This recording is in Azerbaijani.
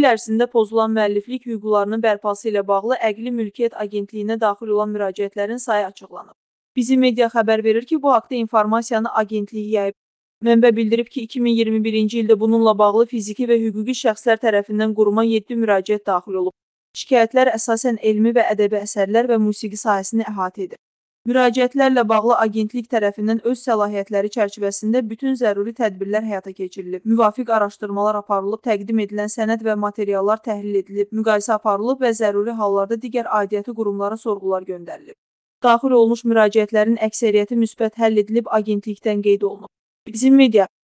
il ərzində pozulan müəlliflik hüquqlarının bərpası ilə bağlı Əqli Mülkiyyət Agentliyinə daxil olan müraciətlərin sayı açıqlanıb. Bizim media xəbər verir ki, bu haqda informasiyanı agentlik yayıb. Mənbə bildirib ki, 2021-ci ildə bununla bağlı fiziki və hüquqi şəxslər tərəfindən quruma 7 müraciət daxil olub. Şikayətlər əsasən elmi və ədəbi əsərlər və musiqi sahəsini əhatə edir. Müraciətlərlə bağlı agentlik tərəfindən öz səlahiyyətləri çərçivəsində bütün zəruri tədbirlər həyata keçirilib, müvafiq araşdırmalar aparılıb, təqdim edilən sənəd və materiallar təhlil edilib, müqayisə aparılıb və zəruri hallarda digər aidiyyəti qurumlara sorğular göndərilib. Daxil olmuş müraciətlərin əksəriyyəti müsbət həll edilib, agentlikdən qeyd olunub. Bizim media